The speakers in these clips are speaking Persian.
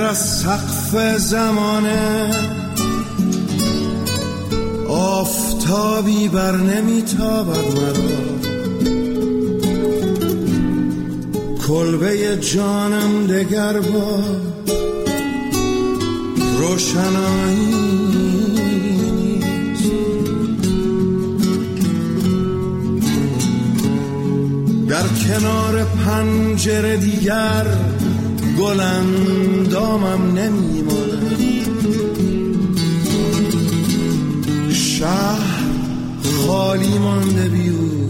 از سقف زمانه آفتابی بر نمیتابد مرا، کلبه جانم دگر با روشنایی نیست. در کنار پنجره دیگر گل اندامم نمیماند، شهر خالی مانده بی او،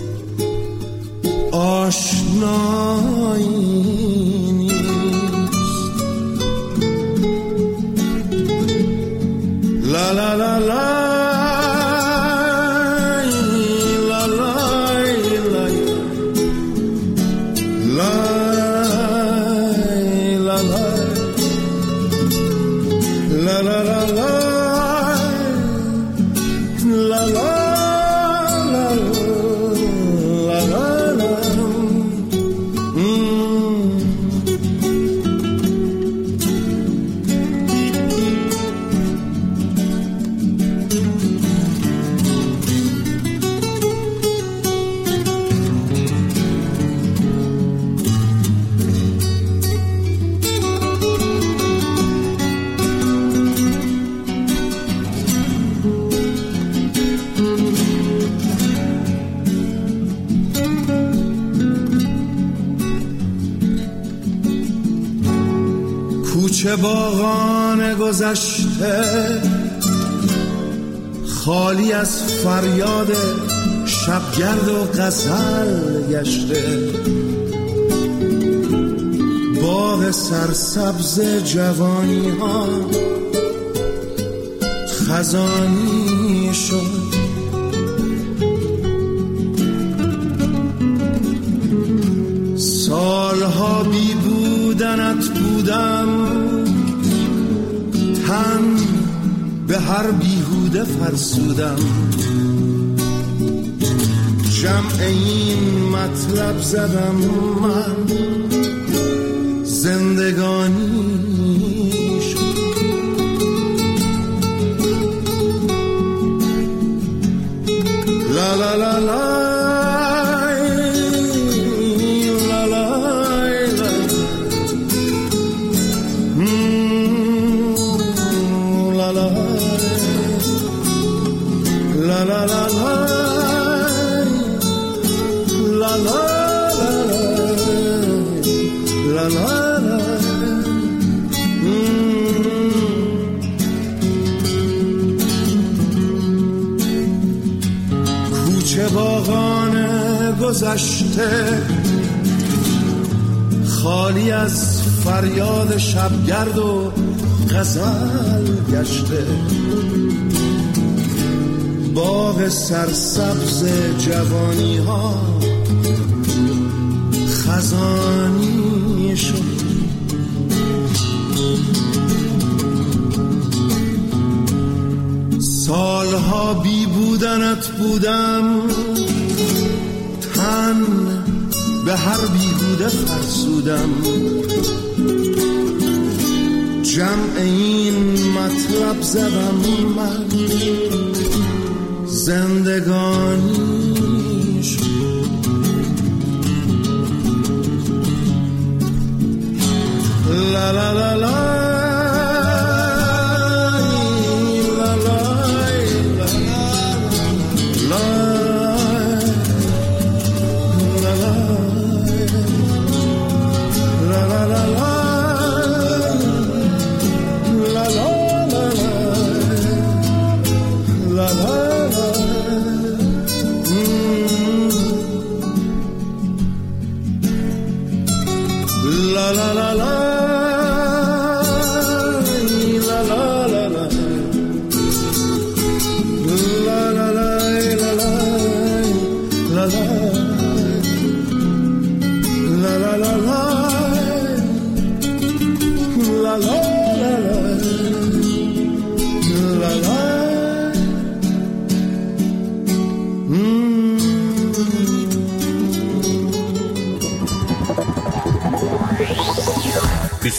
آشنایی نیست. لا لا لا لا کوچه باغان گذشته خالی از فریاد شبگرد و غزل گشته، باغ سرسبز جوانی ها خزانی شد. سالها بی بودنت بودم، تن به هر بیهوده فرسودم، جمع این مطلب زدم من زندگانی شد. لا لا لا لا کوچه باغان گذشته خالی از فریاد شبگرد و غزل گشته، باغ سرسبز جوانی ها خزانی شد. سالها بی بودنت بودم، تن به هر بیهوده فرسودم، جمع این مطلب زدم من زندگانی شد. لا لا لا لا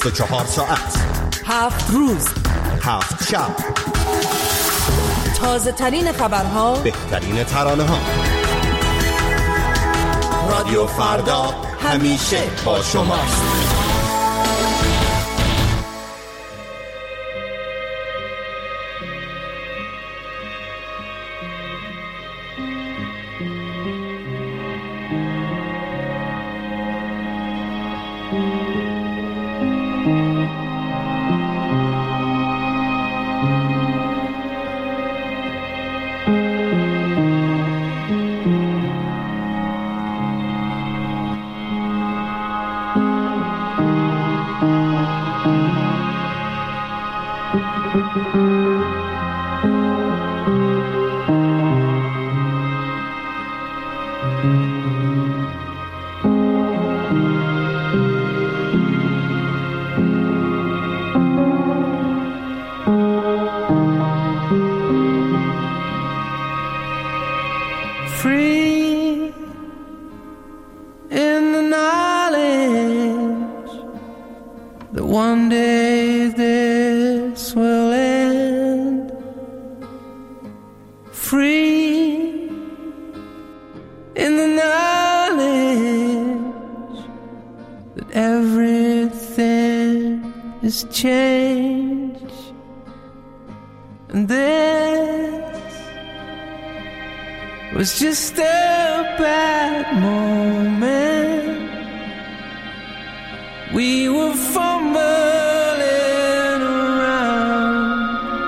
24 ساعت 7 روز 7 شب، تازه ترین خبرها، بهترین ترانه ها. رادیو فردا همیشه با شماست. Was just a bad moment. We were fumbling around,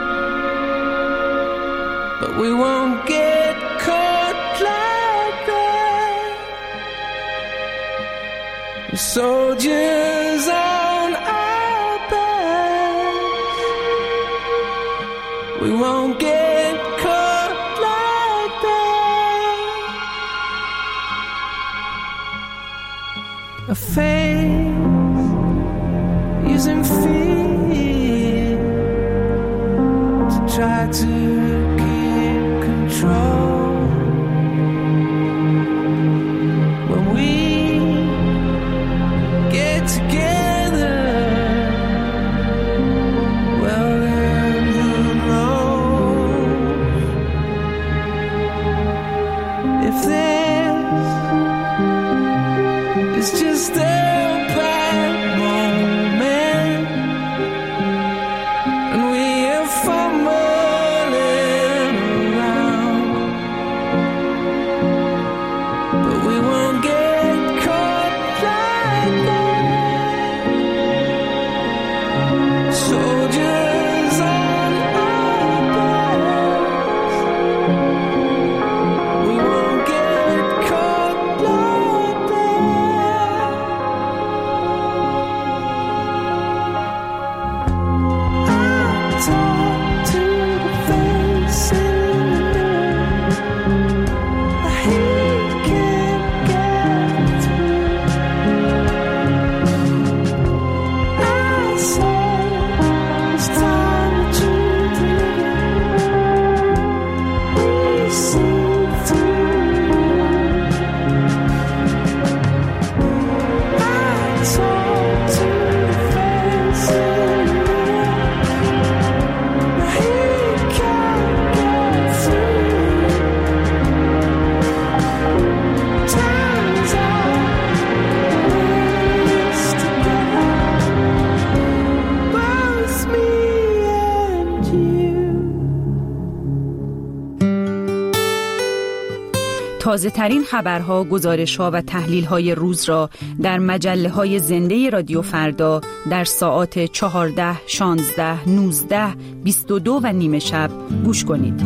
but we won't get caught like that. We're soldiers on our backs. We won't get caught like that. A face using fear to try to keep control. When we get together, well then who knows if this is just a bad moment, and we are fumbling around, but we won't get caught like that. Soldiers on our backs, we won't get caught like that. I talk to the face in the mirror. I hate can't get through. I said it's time that you deliver. We see through. I talk to the face in the mirror. I hate can't get through. Turns out we're together, both me and you. تازه ترین خبرها، گزارش‌ها و تحلیل‌های روز را در مجله‌های زنده رادیو فردا در ساعات 14، 16، 19، 22 و نیم شب گوش کنید.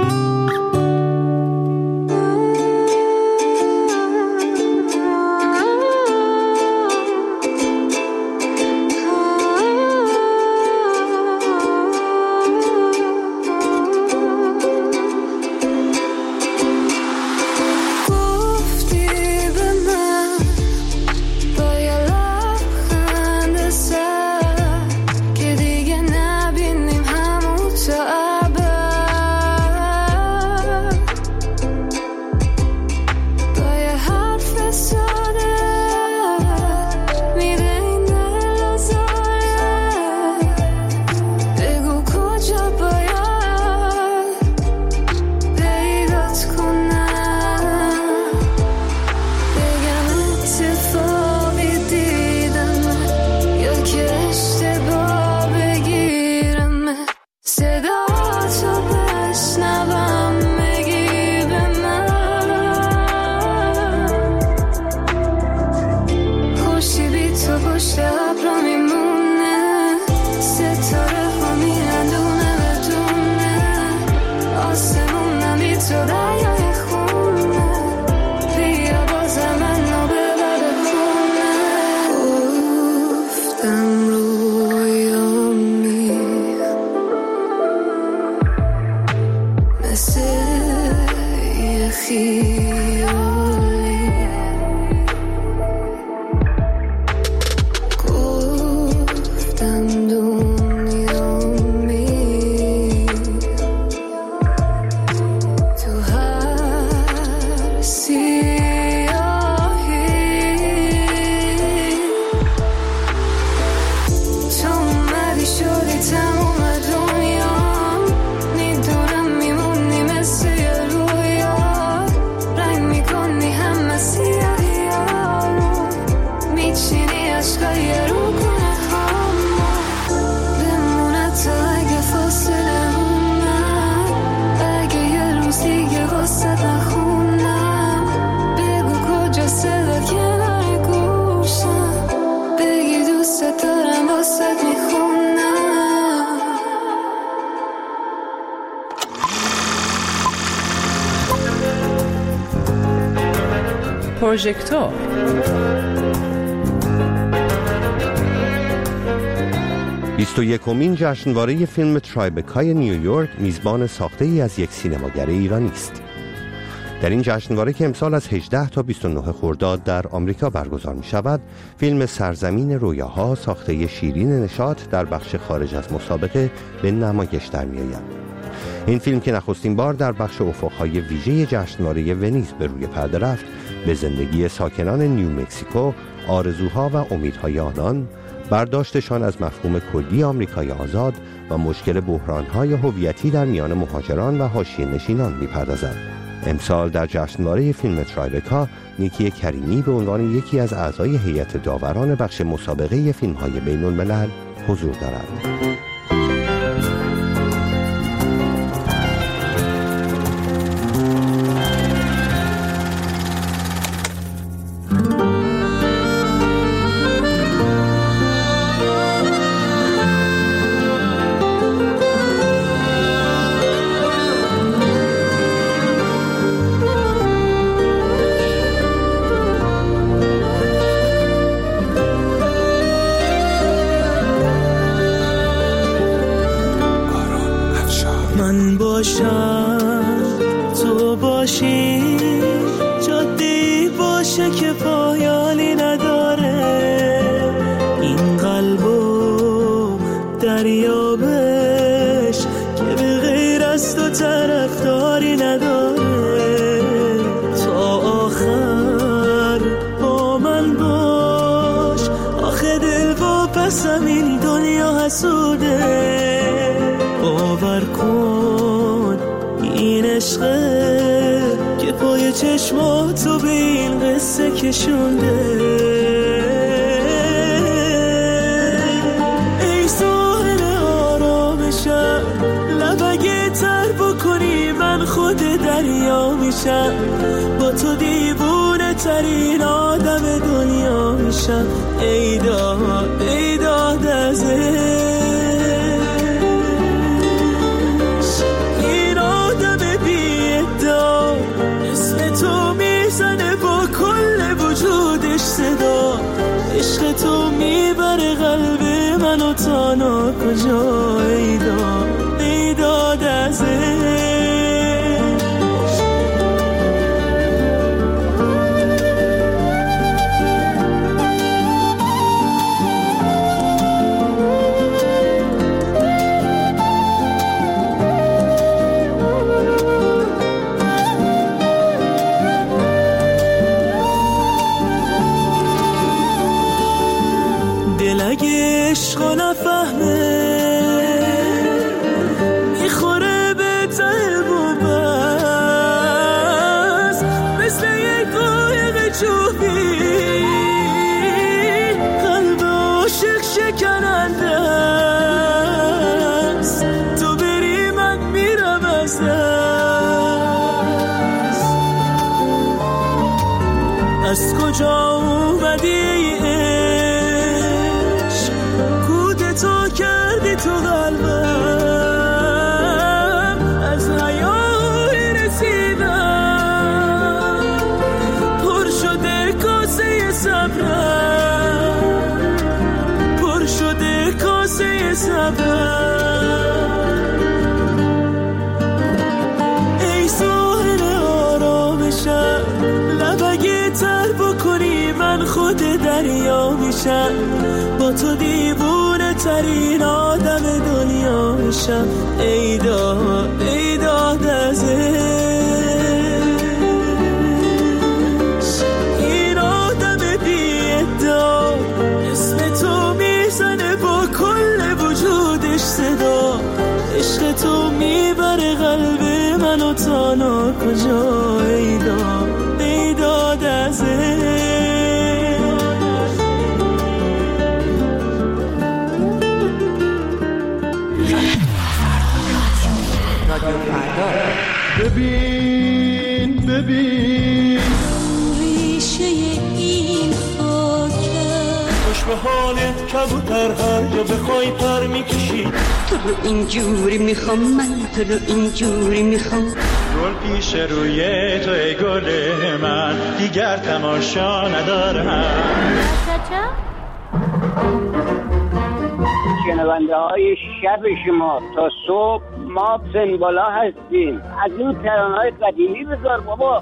گفتی به من با یه لبخند سرد که دیگه نبینیم همون تا ابد. تو دریای خونه بیا بازم منو ببر خونه گفتم رویامی مثل یه خیالی گفتم دنیامی تو هر سیاهی تو اومدی شدی تموم دنیا میدونم میمونی مثل یه رویا رنگ میکنی همه سیاهی ها رو میچینی عشقای رو کنه هامو بمونه تا اگه فاصله مونم اگه یه روز دیگه واسه نخونم بگو کجا صدا کنار گوشم بگی دوست دارم واسه میخونم پروژکتور 21مین جشنواره فیلم ترایبکای نیویورک میزبان ساخته ای از یک سینماگر ایرانی است. در این جشنواره که امسال از 18 تا 29 خرداد در آمریکا برگزار می شود، فیلم سرزمین رویاها ساخته شیرین نشاط در بخش خارج از مسابقه به نمایش در می آید. این فیلم که نخستین بار در بخش افقهای ویژه جشنواره ونیز به روی پرده رفت، به زندگی ساکنان نیومکزیکو، آرزوها و امیدهای آنان، برداشتشان از مفهوم کلی آمریکای آزاد و مشکل بحران‌های هویتی در میان مهاجران و حاشیه‌نشینان می‌پردازد. امسال در جشنواره فیلم ترایبکا، نیکی کریمی به عنوان یکی از اعضای هیئت داوران بخش مسابقه فیلم‌های بین‌الملل حضور دارد. من باشم تو باشی جادی باشه که پایانی نداره این قلبو دریابش که به غیر از تو طرفداری نداره تا آخر با من باش آخه دل و پسم این دنیا حسوده باور کن این عشقه که پای چشماتو به این قصه کشونده ای ساحل آرامشم لبگه تر بکنی من خود دریا میشم با تو دیوونه ترین آدم دنیا میشم ای داد از صدا عشق تو میبره قلب منو تا ناکجا ای داد از اگه عشق نفهمه میخوره به ته بومبست مثل یک قایق جوبی قلب عاشق شکننده است تو بری من میرم از دست از کجا اومدی تو کردی تو قلبم از حیای رسید من خود دریا میشم، با تو دیوونه ترین آدم دنیا میشم. ای داد ای داد ازش، این آدم بی ادعا اسم تو میزنه با کل وجودش صدا. عشق تو میبره قلب منو تا ناکجا. ای داد ای داد ازش. ببین ببین ریشه این خاکه، خوش به حالت کبوتر، هر جا بخوای پر میکشی. تو رو اینجوری میخوام، من تو رو اینجوری میخوام. گل پیش روی تو ای گل من، دیگر تماشا ندارم. شنونده های شب شما تا صبح ما پنبالا هستیم. از این ترانه‌های قدیمی بذار بابا.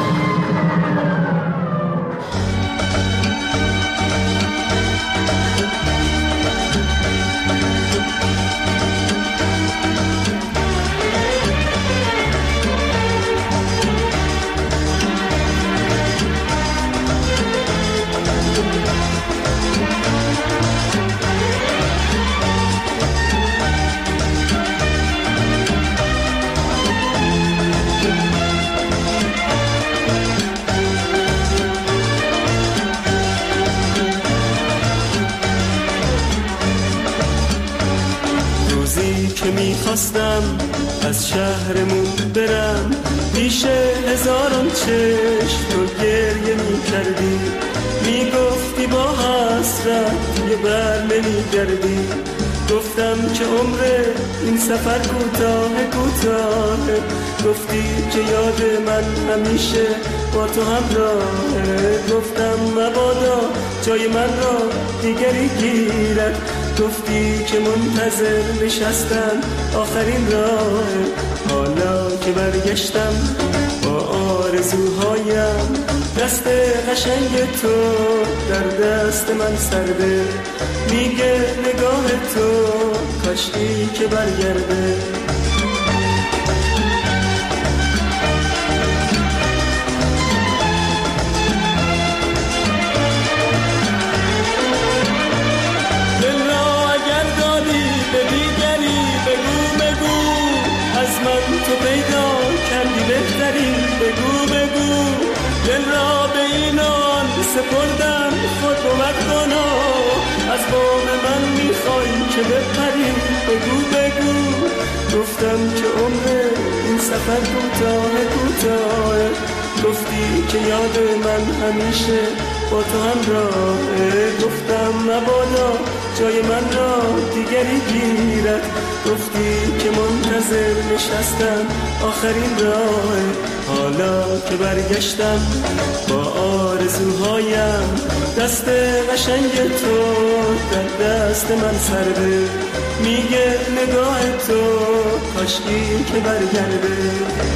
که میخواستم از شهرمون برم، پیش هزاران چشم تو گریه میکردی، میگفتی با حسرت یه بر نمیگردی. گفتم که عمر این سفر کوتاه کوتاه، گفتی که یاد من همیشه با تو همراهه. گفتم مبادا جای من را دیگری گیرد، گفتی که منتظر نشستم آخرین راه. حالا که برگشتم با آرزوهایم، دست قشنگ تو در دست من سرده، میگه نگاه تو کاشکی که برگرده. تو پیدا کردی بهترین، بگو بگو دل را به اینان سپردم، خود بود کنا از بام من میخوای که بپری. بگو بگو گفتم که عمر این سفر کوتاه کوتاه، گفتی که یاد من همیشه با تو همراهه. گفتم مبادا جای من را دیگری گیرد، گفتی که منتظر نشستم آخرین راه. حالا که برگشتم با آرزوهایم، دست قشنگ تو در دست من سرده، میگه نگاه تو کاشکی که برگرده.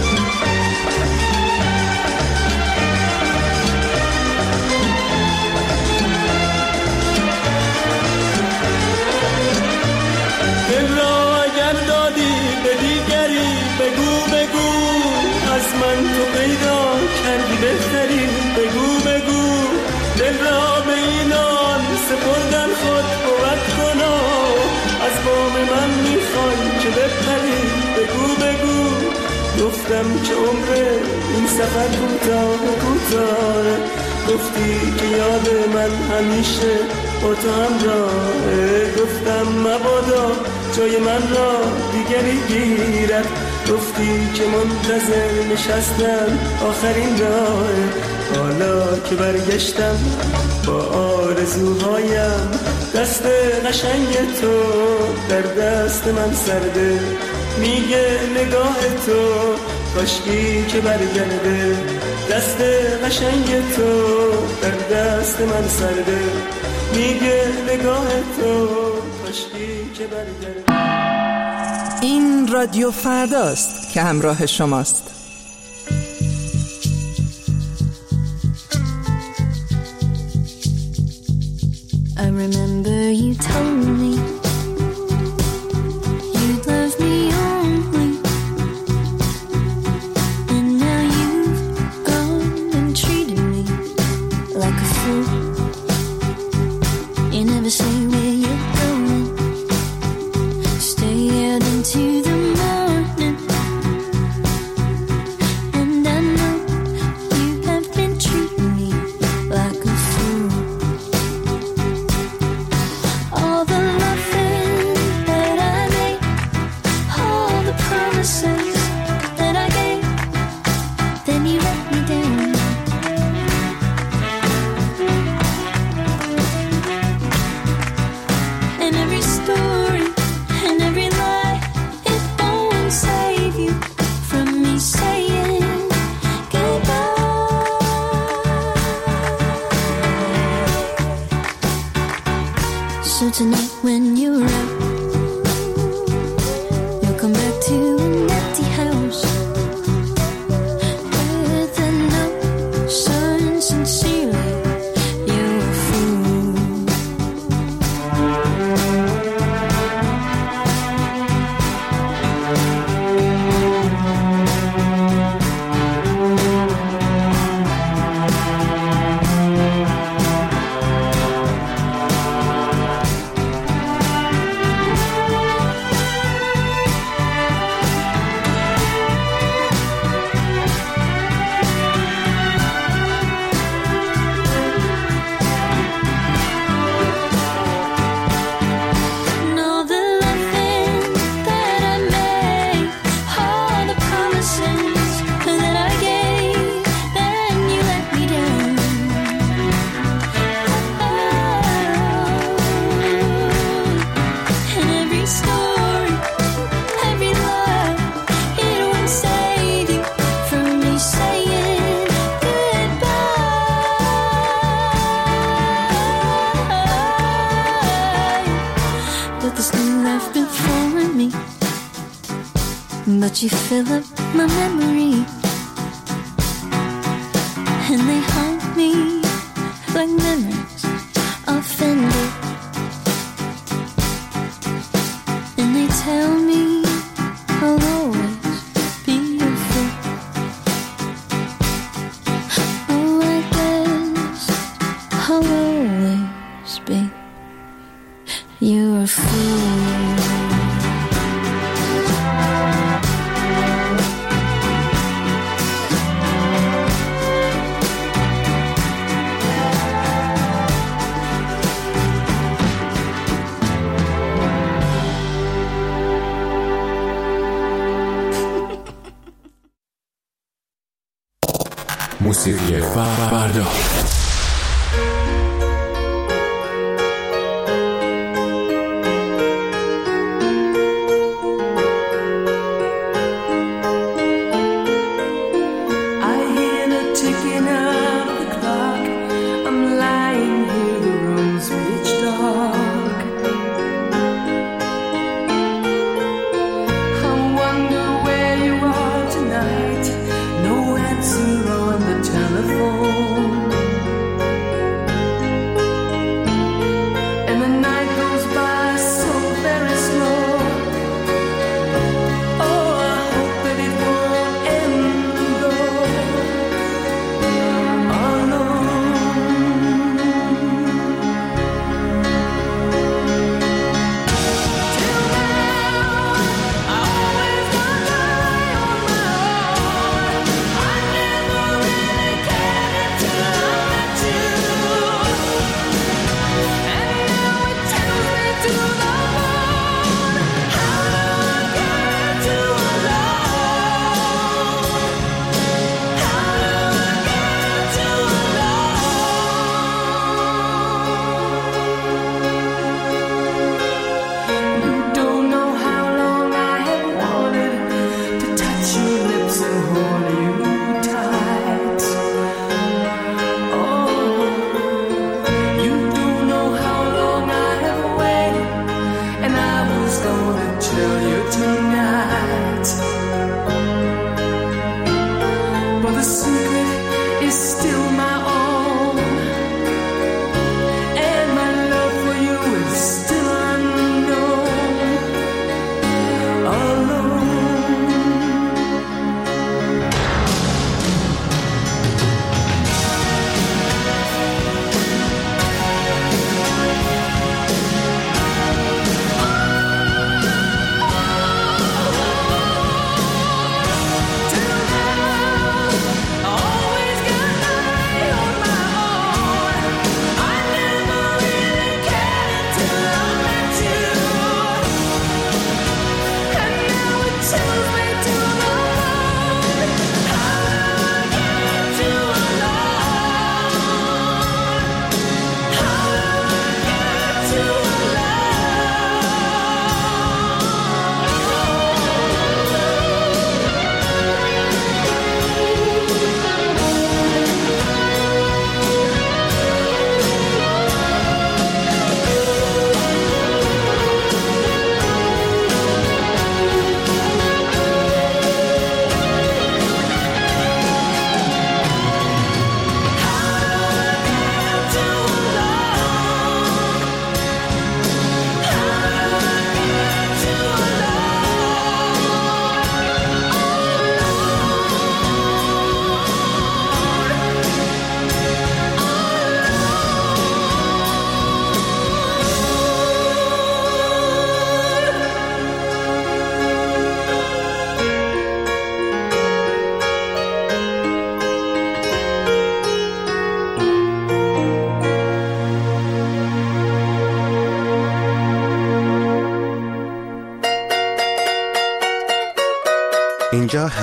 از من تو پیدا کردی بهترین، بگو بگو دل را به اینان سپردن، خود بود کنا از بام من میخوای که بپری. بگو بگو گفتم که عمر این سفر کوتاه کوتاه، گفتی که یاد من همیشه با تو همراهه. گفتم مبادا جای من را دیگری گیرد، گفتی که منتظر نشستم آخرین راه. حالا که برگشتم با آرزوهایم، دست قشنگ تو در دست من سرده، میگه نگاه تو کاشکی که برگرده. دست قشنگ تو در دست من سرده، میگه نگاه تو کاشکی که برگرده. این رادیو فرداست که همراه شماست. remember you told me you'd love me only, and now you've gone and treated me like a fool. You never say where you're going, stay out into the morning, and I know you have been treating me like a fool. All the loving that I made, all the promises that I gave, then you let me down. And every story and every lie, it won't save you from me saying goodbye. So tonight when you're out, you'll come back to an empty house with a note signed sincerely, you're a fool. And all the loving that I made, all the promises that I gave, then you let me down. And every story, every lie, it won't save you from me saying goodbye. But there's no life before me, but you fill up my memory, and they haunt me like memories offended, and they tell me I'll always be your fool. Oh, I guess I'll always be your fool. موسیقی فردا. I hear the ticking of the clock. I'm lying here, the room's pitch dark. I wonder where you are tonight. No answer on the telephone.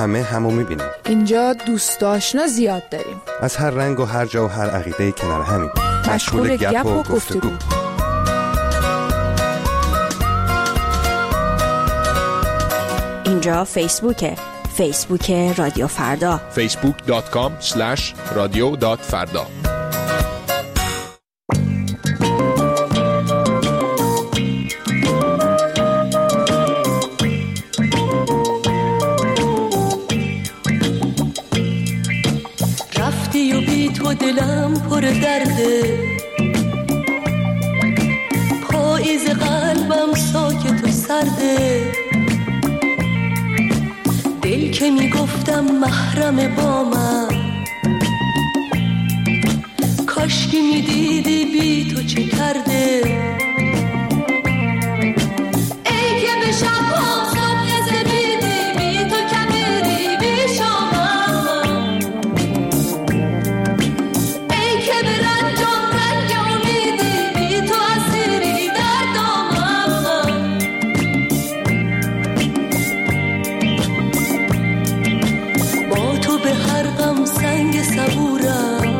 همه همو میبینیم. اینجا دوست آشنا زیاد داریم، از هر رنگ و هر جا و هر عقیده کنار همین. مشغول گپ و گفتگو. اینجا فیسبوک رادیو فردا. facebook.com/radio.farda. رفتی و بی تو دلم پر درده، پاییز قلبم ساکت و سرده، دل که میگفتم محرم با من، کاشکی میدیدی بی تو چه کرده. ای که به شب ها صبح زدیدی بی تو کمیدی بی شامم، ای که به رنجام رنگ امیدی بی تو اسیری در دامم. با تو به هر غم سنگ صبورم،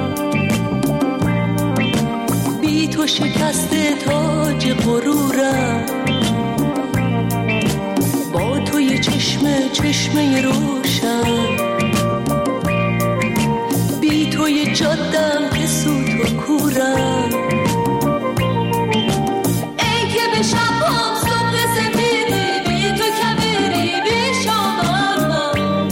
بی تو شکسته تاج غرورم، با تو یه چشمه روشن، بی تو یه جادم که سوت و کورم. ای که به شب هم صبح سفیدی بی تو کبیری بی شامم،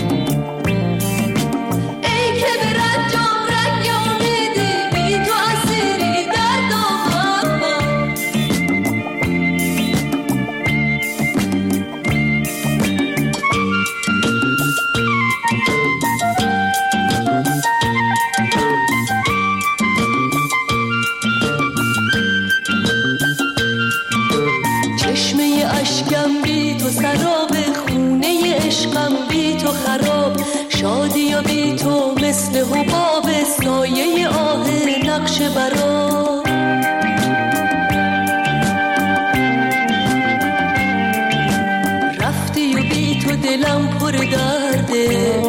ای که به رنجام رنگ امیدی بی تو اسیری در دامم. چشمه اشکم بی تو سراب، خونه عشقم بی تو خراب، شادی و بی تو مثل حباب، سایه آه نقش برا. رفتی و بی تو دلم پر درده،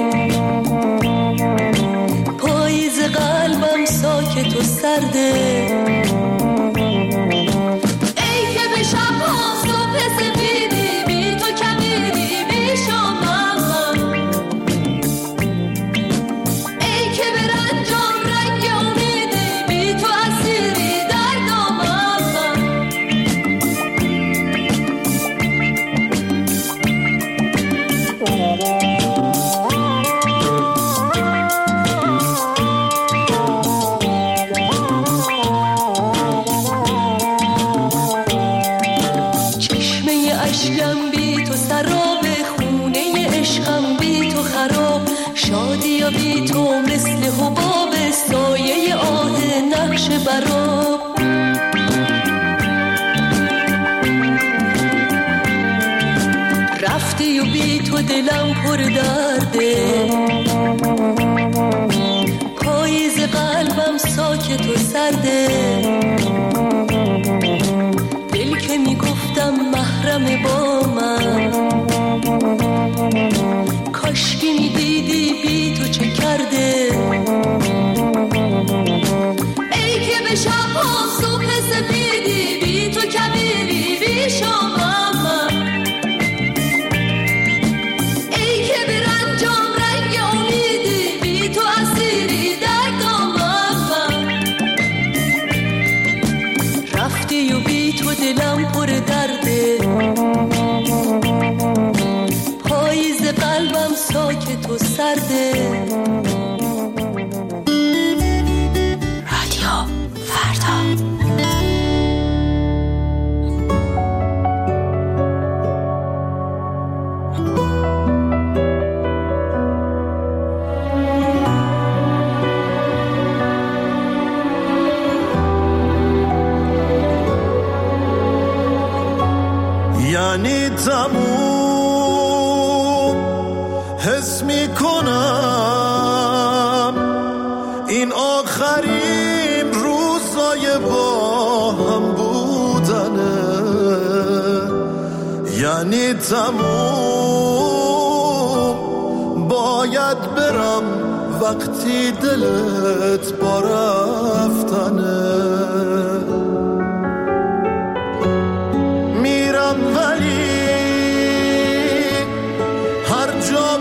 پاییز قلبم ساکت و سرده، ای که به شب ها صبح سفیدی بی تو کمیدی بی شامم، ای که به رنجام رنگ امیدی بی تو اسیری در دامم. چشمه اشکم بی تو سراب، خونه عشقم بی تو خراب، شادی و بی تو مثل حباب، سایه آه نقش براب. رفتی و بی تو دلم پر درده، پاییز قلبم ساکت و سرده، دل که میگفتم محرم با من، کاشکی میدیدی بی تو چه کرده. ای که به شب ها صبح سپیدی بی تو کبیری بی شامم، ای که به رنجام رنگ امیدی بی تو اسیری در دامم. رفتی و بی تو دلم پر درده، پاییز قلبم ساکت و سرده. رادیو فردا. یعنی تموم حس میکنم این آخرین روزای با هم بودنه، یعنی تموم برم وقتی دلت با رفتنه، میرم ولی هر جا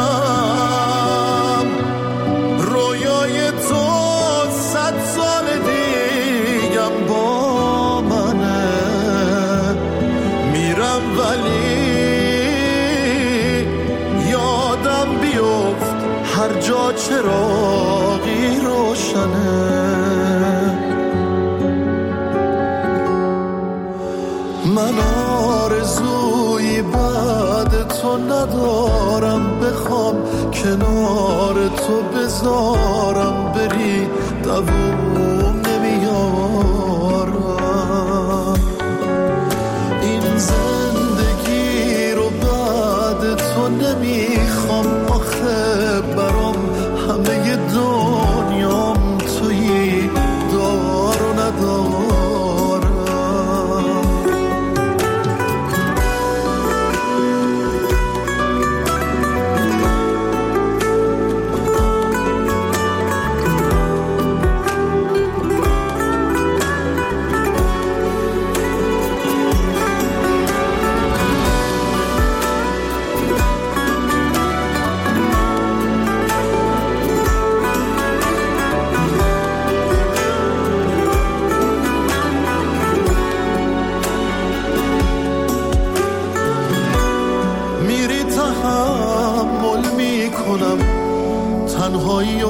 برم رویای تو 100 سال دیگم با منه. میرم ولی یادم بیفت هر جا چراغی روشنه. من آرزویی بعد تو ندارم، بخوام کنار تو بذارم بری دووم نمیارم. این زندگی رو بعد تو نمیخوام، آخه برام همه دنیام تویی، دار و ندارم. تنهایی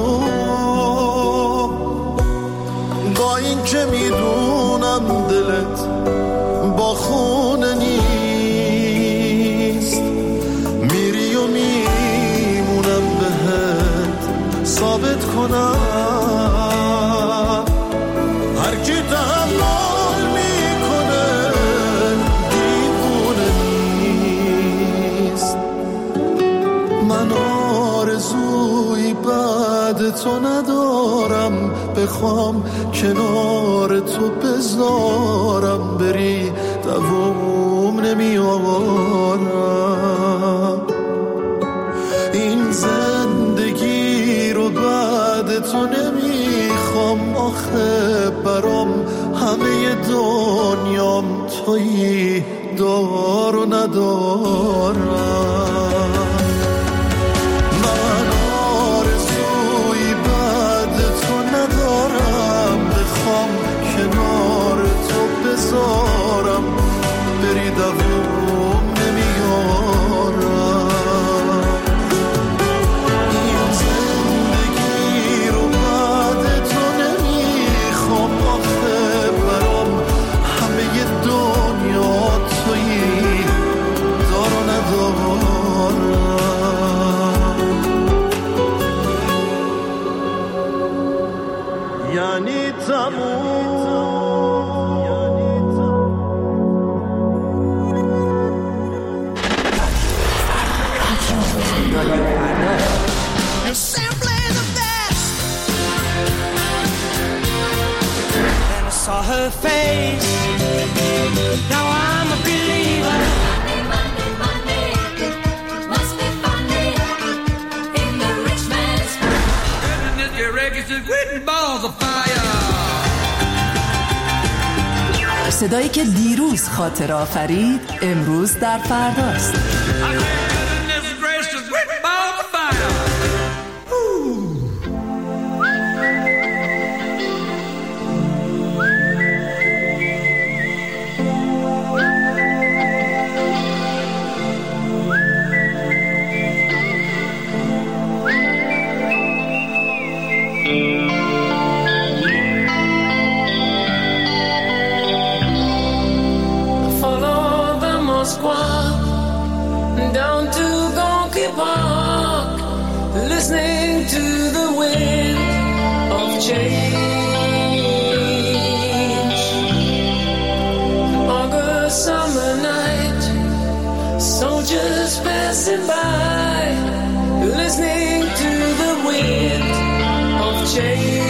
با این که میدونم دلت با خونه نیست، میری و میمونم بهت ثابت کنم هر کی تحمل میکنه دیوونه نیست. من آرزویی بعد تو ندارم، بخوام کنار تو بذارم بری دووم نمیارم. این زندگی رو بعد تو نمیخوام، آخه برام همه دنیام تویی، دار و ندارم. کنار تو بذارم بری دووم نمیارم. این زندگی رو بعد تو نمیخوام، آخه برام همه دنیا تویی، دار و ندارم. یعنی تموم saw her face. Now I'm a believer. Monday, Monday, must be funny in the rich man's goodness, your records is written balls of fire. صدایی که دیروز خاطر آفرید امروز در فرداست. Down to Gonky Park, listening to the wind of change. August summer night, soldiers passing by, listening to the wind of change.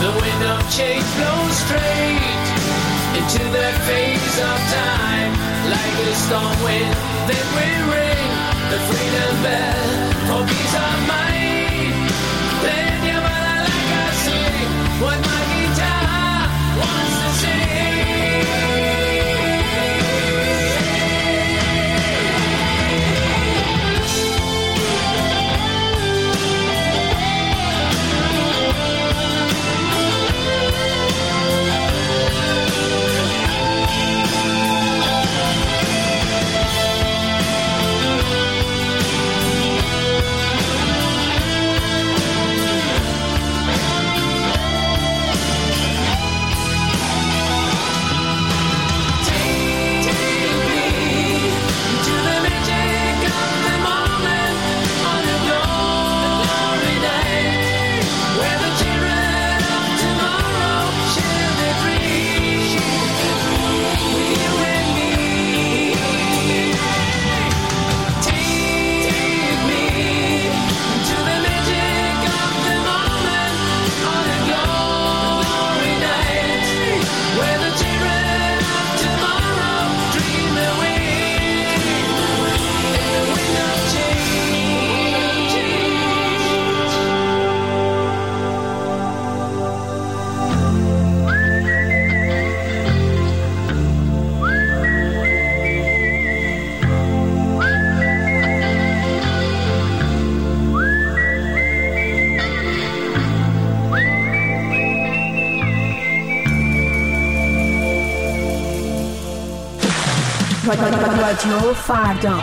The wind of change blows straight into that phase of time. Like a storm wind, then we ring the freedom bell for peace of mind. Then you better like I sing what my guitar wants to sing. رادیو فردا.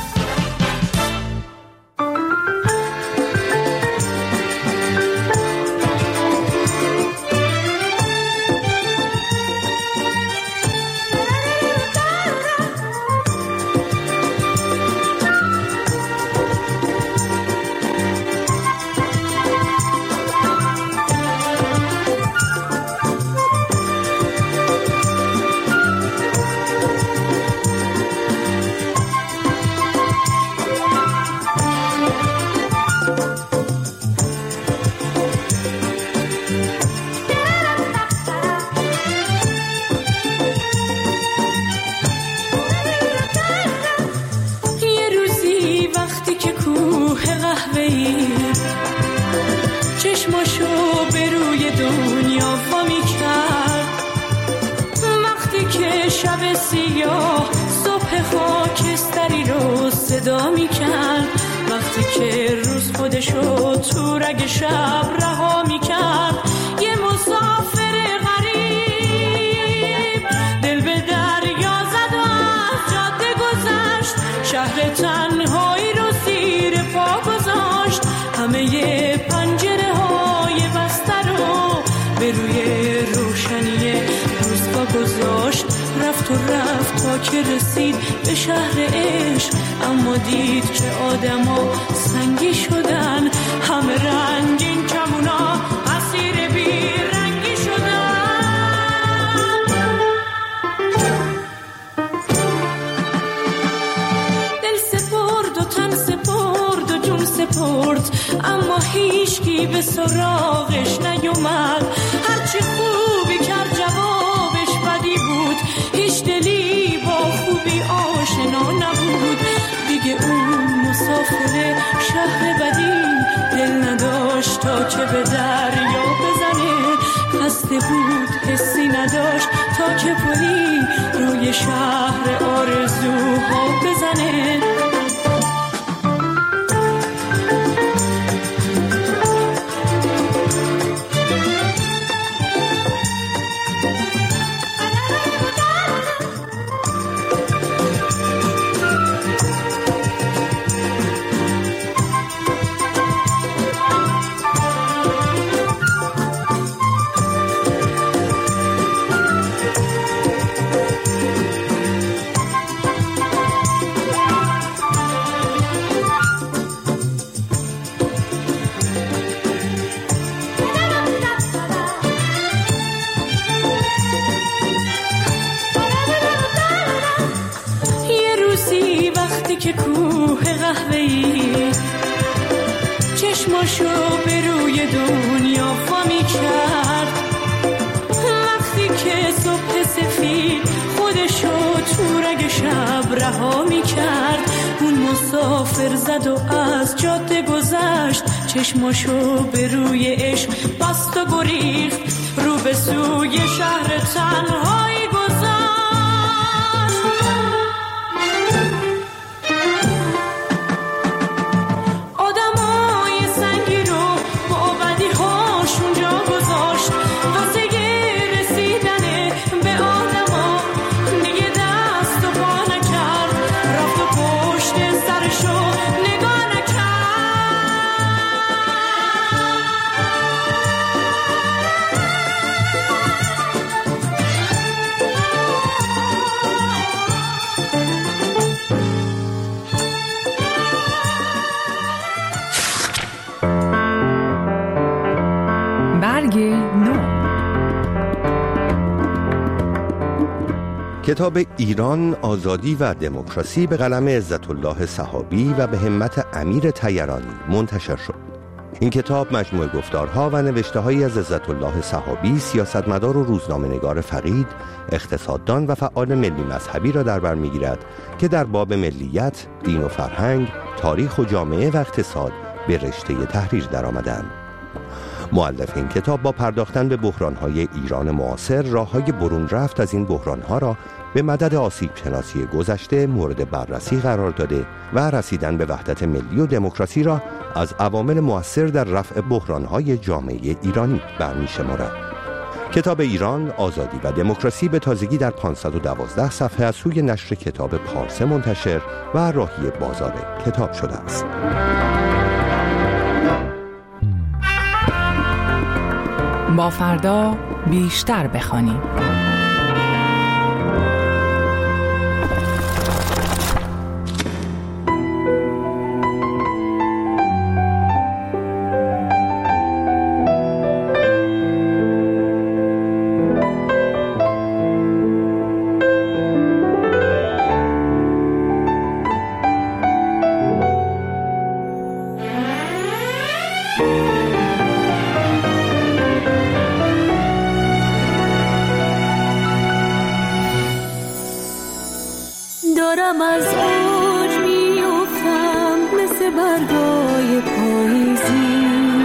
رفت تا که رسید به شهر عشق، اما دید که آدما سنگی شدن، همه رنگین کمونا اسیر بی رنگی شدن. دل سپرد و تن سپرد و جون سپرد، اما هیچکی به سراغش نیومد. هرچی خوبی کرد جوابش بدی بود، هیچ دلی با خوبی آشنا نبود. دیگه اون مسافر شهر بدی دل نداشت تا که به دریا بزنه، خسته بود حسی نداشت تا که پلی روی شهر آرزوها بزنه. که کوه قهوه‌ای چشماشو به روی دنیا وا می‌کرد، رها میکرد. اون مسافر زد و از جاده گذشت، چشماشو به روی عشق بست و گریخت، رو به سوی شهر تنهایی گذشت. کتاب ایران، آزادی و دموکراسی به قلم عزت الله صحابی و به همت امیر طیرانی منتشر شد. این کتاب مجموعه گفتارها و نوشته‌هایی از عزت الله صحابی، سیاستمدار و روزنامه‌نگار فقید، اقتصاددان و فعال ملی مذهبی را در بر می‌گیرد که در باب ملیت، دین و فرهنگ، تاریخ و جامعه و اقتصاد به رشته تحریر درآمدند. مؤلف این کتاب با پرداختن به بحران‌های ایران معاصر، راه‌های برون رفت از این بحران‌ها را به مدد آسیب شناسی گذشته مورد بررسی قرار داده و رسیدن به وحدت ملی و دموکراسی را از عوامل مؤثر در رفع بحران‌های جامعه ایرانی برمی‌شمارد. کتاب ایران، آزادی و دموکراسی به تازگی در 512 صفحه از سوی نشر کتاب پارسه منتشر و راهی بازار کتاب شده است. با فردا بیشتر بخوانیم. دارم از اوج میافتم مثل برگای پاییزی،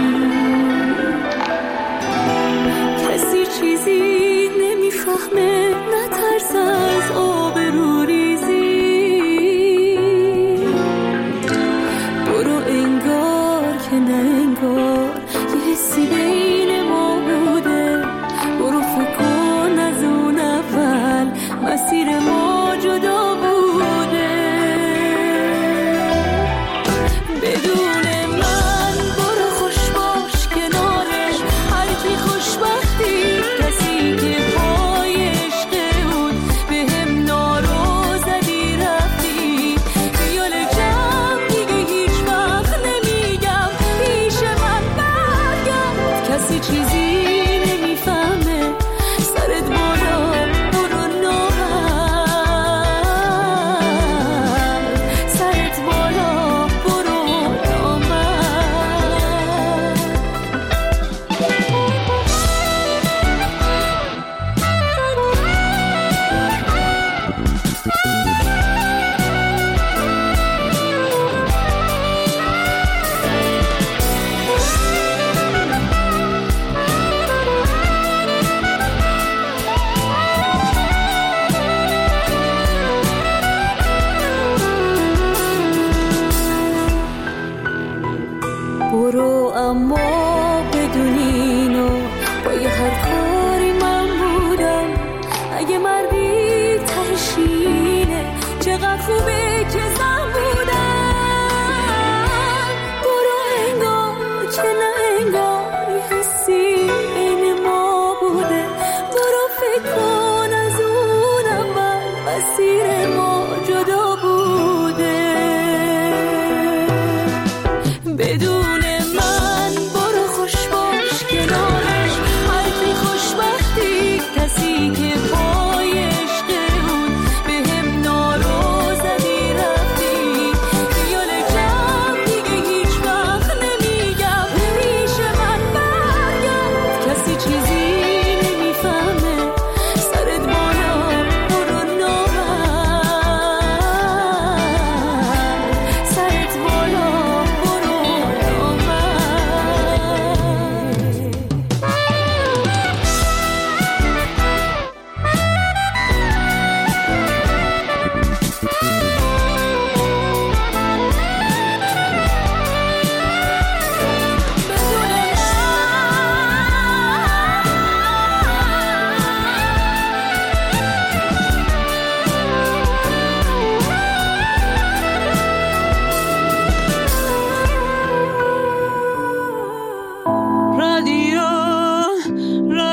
کسی چیزی نمیفهمه، نترس از آبرو ریزی. برو انگار که نه انگار یه حسی بین ما بوده، برو فکر کن از اون اول مسیر ما جدا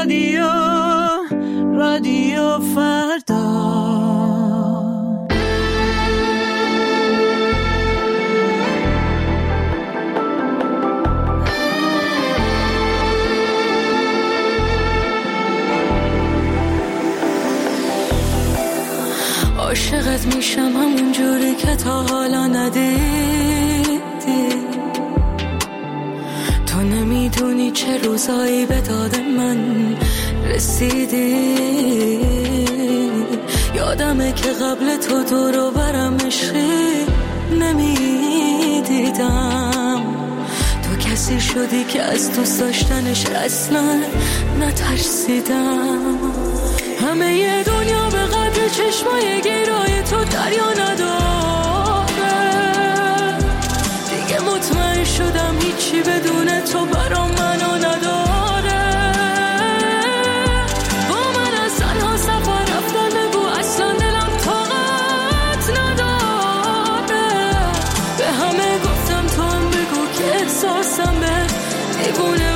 رادیو فردا. عاشقت میشم همون جوری که تا حالا ندیدی. تو نمیدونی چه روزایی به داد من رسیدی. یادمه که قبل تو دور و برم عشقی نمیدیدم. تو کسی شدی که از دوست داشتنش اصلا نترسیدم. همه ی دنیا به قدر چشمای گیرای تو دریا نداره. دیگه مطمئن شدم هیچی بدون تو برام منو نداره. با من از تنها سفر رفتن بگو اصلا دلم طاقت نداره. به همه گفتم تو هم بگو که احساسم به دیوونه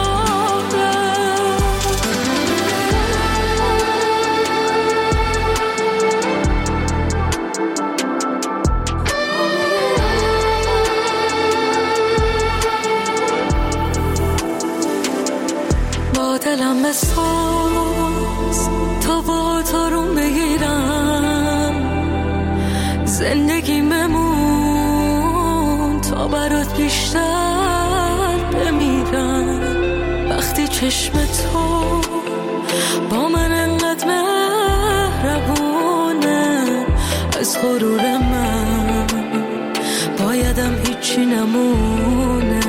دلم بساز تا با تارون بگیرم. زندگی ممون تا برات بیشتر بمیرم. وقتی چشم تو با من انقدر مهربونه، از غرور من بایدم هیچی نمونه.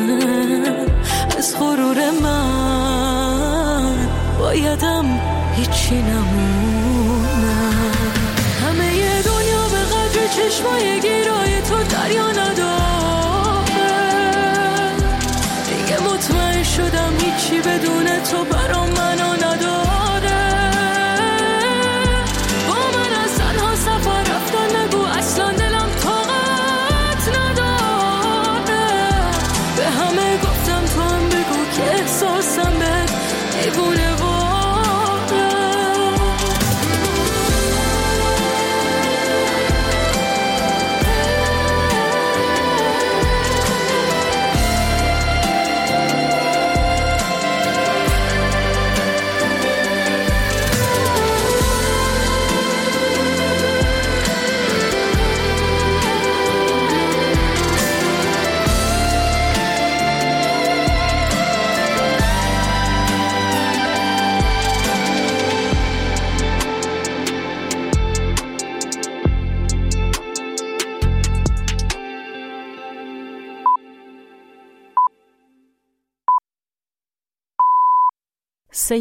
از غرور من بایدم هیچی نمونه. همه ی دنیا به قدر چشمای گیرای تو دریا نداره. دیگه مطمئن شدم هیچی بدون تو برام منو نداره. با من از تنها سفر رفتن نگو اصلا دلم طاقت نداره. به همه گفتم تو هم بگو که احساسم به دیوونه